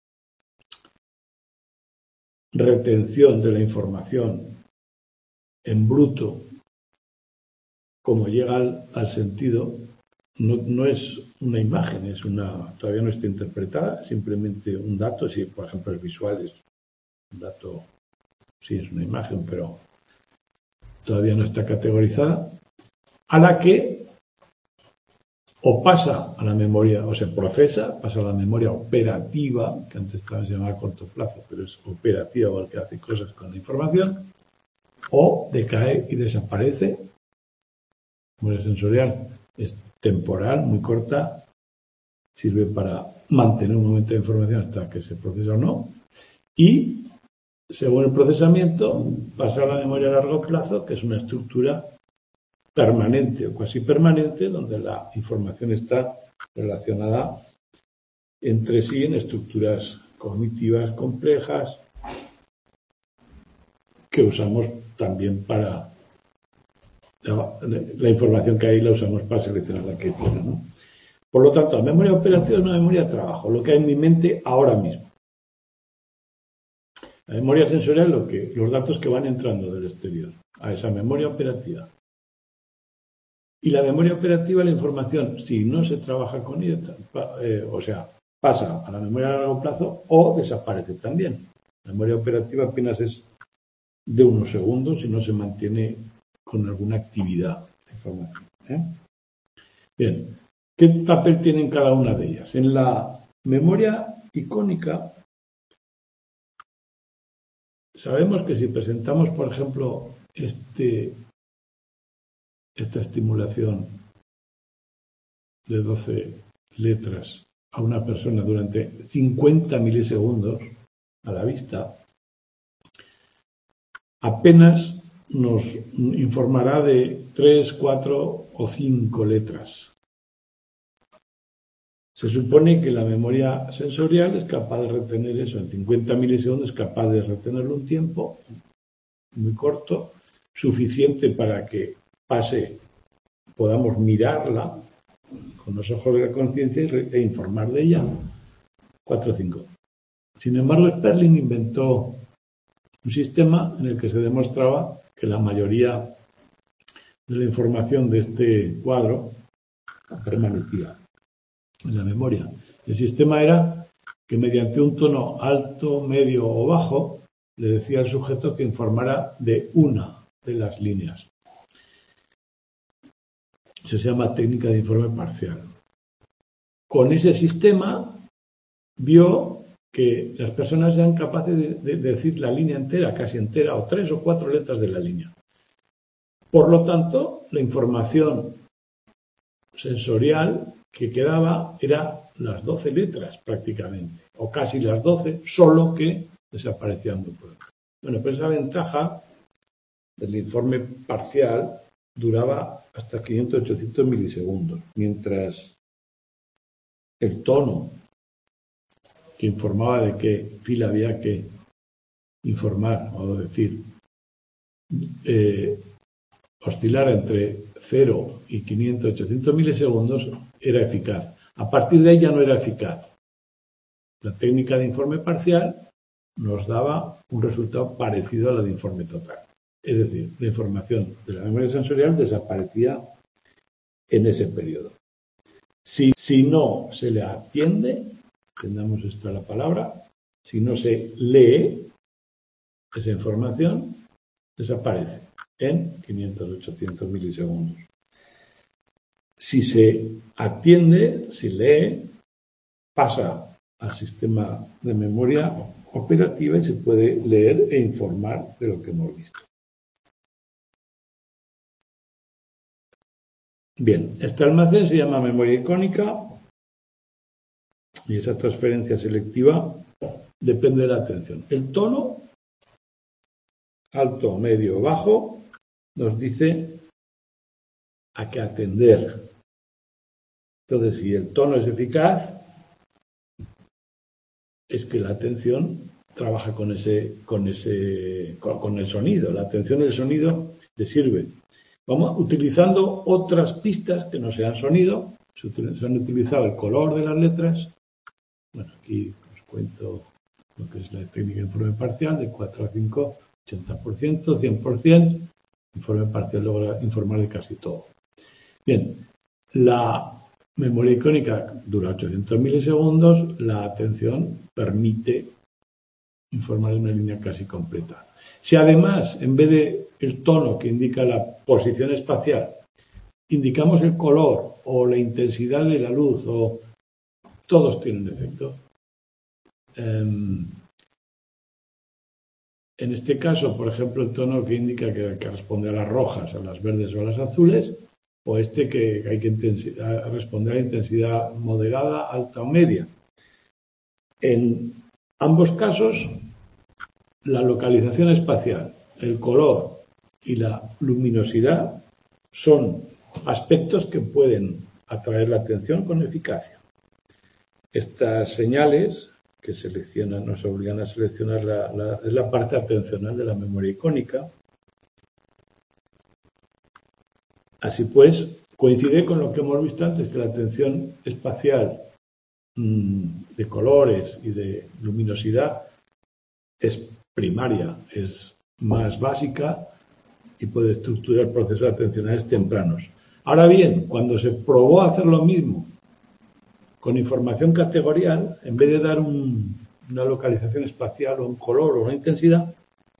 retención de la información en bruto, como llega al, al sentido, no, no es una imagen, es una, todavía no está interpretada, simplemente un dato. Si por ejemplo es visual, es un dato, sí es una imagen, pero todavía no está categorizada, a la que o pasa a la memoria, o se procesa, pasa a la memoria operativa, que antes estaba se llamaba a corto plazo, pero es operativa porque hace cosas con la información, o decae y desaparece. La memoria sensorial es temporal, muy corta, sirve para mantener un momento de información hasta que se procesa o no, y según el procesamiento pasa a la memoria a largo plazo, que es una estructura permanente o casi permanente, donde la información está relacionada entre sí en estructuras cognitivas complejas que usamos también para la, la información que hay la usamos para seleccionar la que tiene, ¿no? Por lo tanto, la memoria operativa es una memoria de trabajo, lo que hay en mi mente ahora mismo. La memoria sensorial es lo que, los datos que van entrando del exterior a esa memoria operativa. Y la memoria operativa, la información, si no se trabaja con ella, eh, o sea, pasa a la memoria a largo plazo o desaparece también. La memoria operativa apenas es de unos segundos y no se mantiene con alguna actividad de información. ¿eh? Bien, ¿qué papel tienen cada una de ellas? En la memoria icónica, sabemos que si presentamos, por ejemplo, este, esta estimulación de doce letras a una persona durante cincuenta milisegundos a la vista, apenas nos informará de tres, cuatro o cinco letras. Se supone que la memoria sensorial es capaz de retener eso en cincuenta milisegundos, es capaz de retenerlo un tiempo muy corto, suficiente para que pase, podamos mirarla con los ojos de la conciencia e informar de ella. cuatro o cinco. Sin embargo, Sperling inventó un sistema en el que se demostraba que la mayoría de la información de este cuadro permanecía en la memoria. El sistema era que mediante un tono alto, medio o bajo le decía al sujeto que informara de una de las líneas. Eso se llama técnica de informe parcial. Con ese sistema vio que las personas eran capaces de, de, de decir la línea entera, casi entera, o tres o cuatro letras de la línea. Por lo tanto, la información sensorial que quedaba era las doce letras prácticamente, o casi las doce, solo que desaparecían muy pronto. Bueno, pues esa ventaja del informe parcial duraba hasta quinientos a ochocientos milisegundos, mientras el tono que informaba de qué fila había que informar, o decir, eh, oscilar entre cero y quinientos a ochocientos milisegundos, era eficaz. A partir de ahí ya no era eficaz. La técnica de informe parcial nos daba un resultado parecido a la de informe total. Es decir, la información de la memoria sensorial desaparecía en ese periodo. Si, si no se le atiende, entendamos esta la palabra, si no se lee esa información, desaparece en quinientos a ochocientos milisegundos. Si se atiende, si lee, pasa al sistema de memoria operativa y se puede leer e informar de lo que hemos visto. Bien, este almacén se llama memoria icónica y esa transferencia selectiva depende de la atención. El tono, alto, medio o bajo, nos dice a qué atender. Entonces, si el tono es eficaz, es que la atención trabaja con ese, con ese, con, con el sonido. La atención del sonido le sirve. Vamos utilizando otras pistas que no sean sonido. Se, se han utilizado el color de las letras. Bueno, aquí os cuento lo que es la técnica de informe parcial, de cuatro a cinco, ochenta por ciento, cien por ciento. Informe parcial logra informar de casi todo. Bien, la memoria icónica dura ochocientos milisegundos, la atención permite informar en una línea casi completa. Si además, en vez de el tono que indica la posición espacial, indicamos el color o la intensidad de la luz, o todos tienen efecto. Um, en este caso, por ejemplo, el tono que indica que, que responde a las rojas, a las verdes o a las azules, o este que hay que responder a la intensidad moderada, alta o media. En ambos casos, la localización espacial, el color y la luminosidad son aspectos que pueden atraer la atención con eficacia. Estas señales que seleccionan, nos obligan a seleccionar la, la, es la parte atencional de la memoria icónica. Así pues, coincide con lo que hemos visto antes, que la atención espacial mmm, de colores y de luminosidad es primaria, es más básica y puede estructurar procesos atencionales tempranos. Ahora bien, cuando se probó hacer lo mismo con información categorial, en vez de dar un una localización espacial o un color o una intensidad,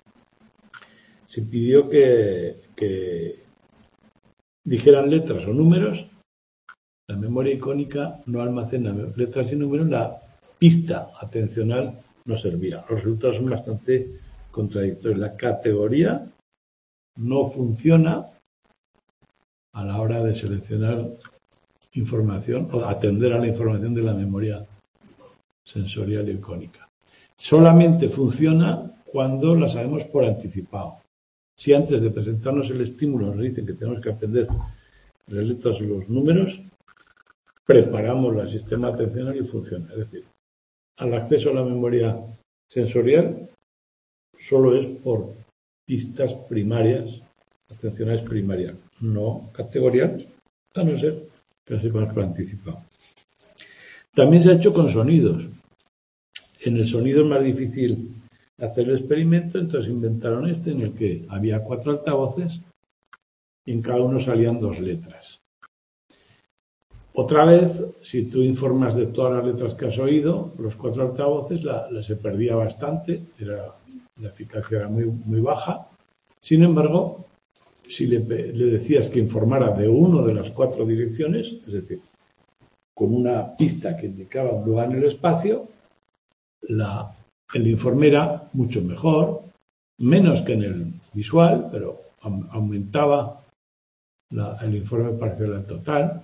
se pidió que, que dijeran letras o números. La memoria icónica no almacena letras y números, la pista atencional no servía. Los resultados son bastante contradictorios. La categoría no funciona a la hora de seleccionar información o atender a la información de la memoria sensorial icónica. Solamente funciona cuando la sabemos por anticipado. Si antes de presentarnos el estímulo nos dicen que tenemos que aprender las letras o los números, preparamos el sistema atencional y funciona. Es decir, al acceso a la memoria sensorial solo es por pistas primarias, atencionales primarias, no categoriales, a no ser que las sepamos por anticipado. También se ha hecho con sonidos. En el sonido es más difícil hacer el experimento, entonces inventaron este en el que había cuatro altavoces y en cada uno salían dos letras. Otra vez, si tú informas de todas las letras que has oído, los cuatro altavoces la, la se perdía bastante, era, la eficacia era muy, muy baja. Sin embargo, si le, le decías que informara de una de las cuatro direcciones, es decir, con una pista que indicaba un lugar en el espacio, la, el informe era mucho mejor, menos que en el visual, pero aumentaba la, el informe parcial al total.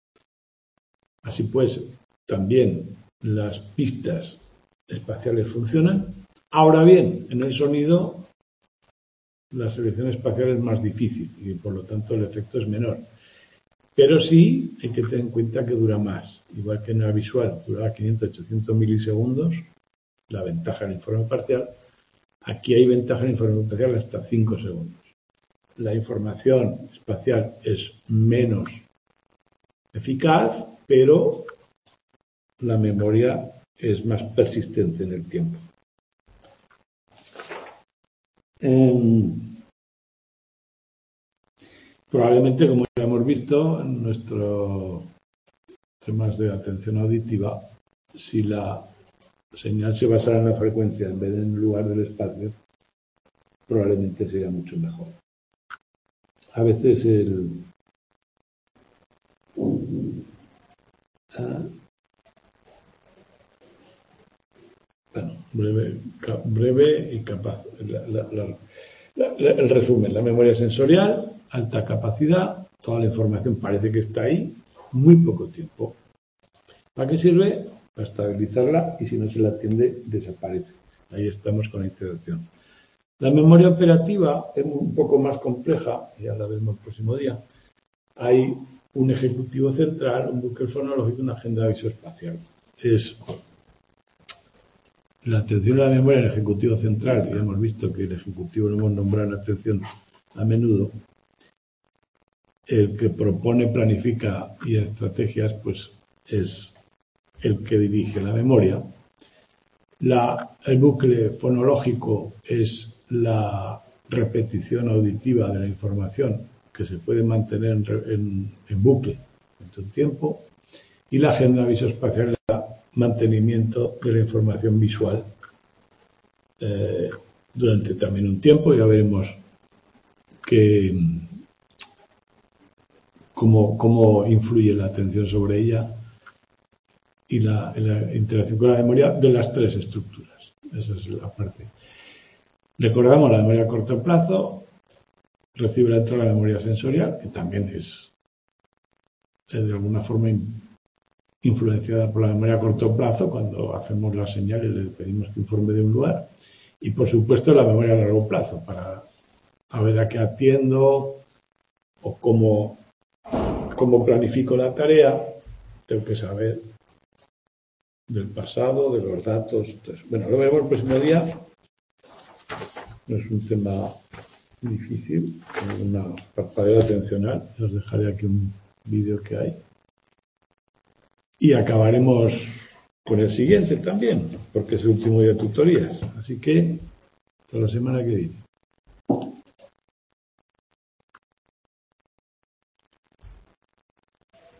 Así pues, también las pistas espaciales funcionan. Ahora bien, en el sonido la selección espacial es más difícil y por lo tanto el efecto es menor. Pero sí hay que tener en cuenta que dura más. Igual que en la visual duraba quinientos a ochocientos milisegundos, la ventaja del informe parcial. Aquí hay ventaja del informe parcial hasta cinco segundos. La información espacial es menos eficaz, pero la memoria es más persistente en el tiempo. Eh, probablemente, como ya hemos visto en nuestros temas de atención auditiva, si la señal se basara en la frecuencia en vez de en el lugar del espacio, probablemente sería mucho mejor. A veces el ah, bueno, breve, breve y capaz. La, la, la, la, el resumen, la memoria sensorial, alta capacidad, toda la información parece que está ahí, muy poco tiempo. ¿Para qué sirve? Para estabilizarla y si no se la atiende, desaparece. Ahí estamos con la integración. La memoria operativa es un poco más compleja, ya la vemos el próximo día. Hay un ejecutivo central, un bucle fonológico y una agenda visoespacial. Es la atención a la memoria en el ejecutivo central, y hemos visto que el ejecutivo lo hemos nombrado en atención a menudo. El que propone, planifica y estrategias, pues es el que dirige la memoria. La, el bucle fonológico es la repetición auditiva de la información que se puede mantener en, en, en bucle durante un tiempo, y la agenda visoespacial es el mantenimiento de la información visual eh, durante también un tiempo. Ya veremos que, cómo, cómo influye la atención sobre ella y la, la interacción con la memoria de las tres estructuras. Esa es la parte. Recordamos la memoria a corto plazo, recibe la entrada de la memoria sensorial, que también es, es de alguna forma influenciada por la memoria a corto plazo. Cuando hacemos las señales le pedimos que informe de un lugar, y por supuesto la memoria a largo plazo, para a ver a qué atiendo o cómo, cómo planifico la tarea. Tengo que saber del pasado, de los datos. Entonces, bueno, lo veremos el próximo día. No es un tema difícil, es una parpadeo atencional. Os dejaré aquí un vídeo que hay. Y acabaremos con el siguiente también, porque es el último día de tutorías. Así que, hasta la semana que viene.